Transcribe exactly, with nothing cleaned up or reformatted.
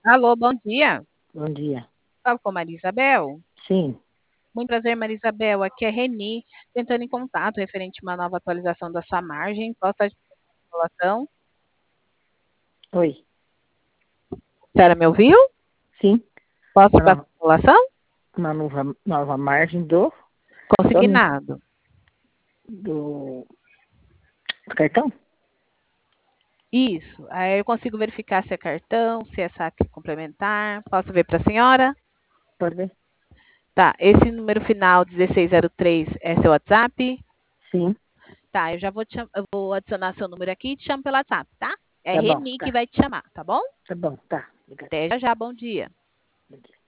Alô, bom dia. Bom dia. Falo com a Maria Isabel. Sim, Muito prazer, Maria Isabel. Aqui é Reni, tentando em contato referente a uma nova atualização da sua margem. Posso estar de população? oi. A senhora me ouviu? Sim, Posso uma para a nova, população? uma nova, nova margem do, do, Consignado. do, do cartão? Isso. Aí eu consigo verificar se é cartão, se é saque complementar. Posso ver para a senhora? Pode ver? Tá. Esse número final dezesseis zero três é seu WhatsApp? Sim, Tá. Eu já vou, te, cham- eu vou adicionar seu número aqui e te chamo pelo WhatsApp, tá? É tá bom, Reni que tá. vai te chamar, tá bom? Tá bom, tá. Obrigada. Até já já. Bom dia. Bom dia.